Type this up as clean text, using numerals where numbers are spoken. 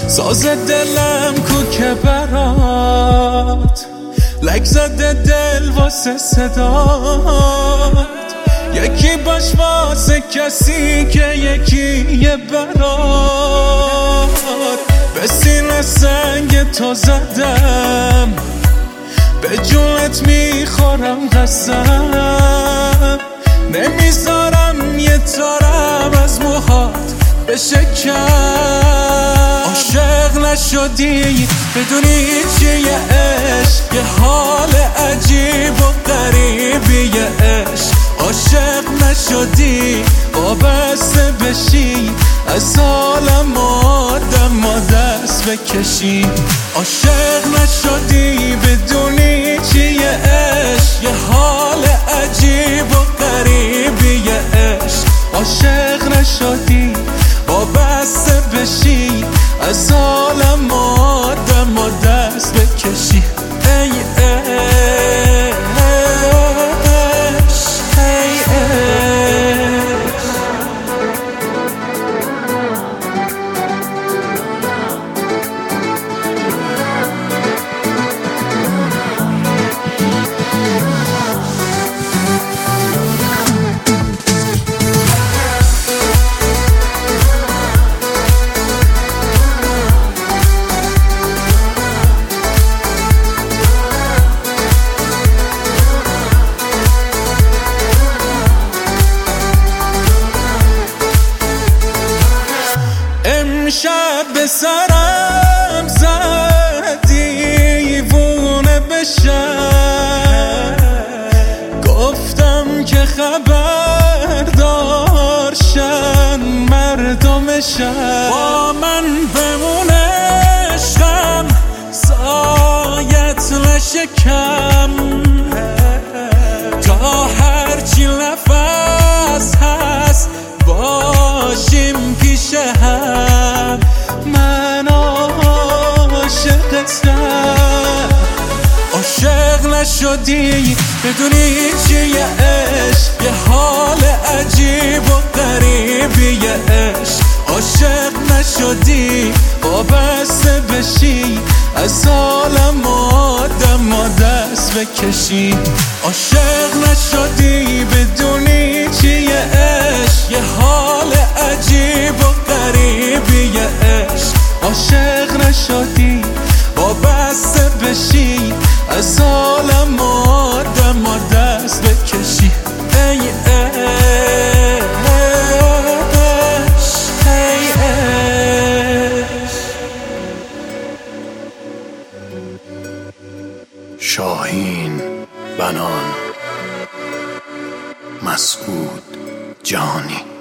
ساز دلم کو که برات لک زده دل واسه صدات، یکی باش واسه کسی که یکی یه برات. به سینه سنگ تو زدم، به جونت میخورم قسم، نمیذارم یه تارم از موهات بشه کم. عاشق نشدی بدونی چیه عشق، یه حال عجیب و غریبیه عشق. عاشق نشدی وابسته بشی، از عالم آدم و دست بکشی. عاشق نشدی بدونی چیه عشق، یه حال عجیب و غریبیه عشق. عاشق نشدی وابسته بشی، از عالم آدم و دست بکشی. ای امشب به سرم زدی دیوونه بشم، گفتم که خبردارشن مردمشن، با من بمونه عشقم سایت نشه کم، تا هرچی نفس هست باشیم پیش هم. من عاشقتم. عاشق نشدی بدونی چیه عشق، یه حال عجیب و غریبیه عشق. عاشق نشدی وابسته بشی، از عالم آدم و دست بکشی. عاشق نشدی بدونی چیه عشق، یه حال عجیب و غریبیه عشق. عاشق نشدی وابسته بشی، از عالم آدم و دست بکشی. ای شاهین بنان، مسعود جهانی.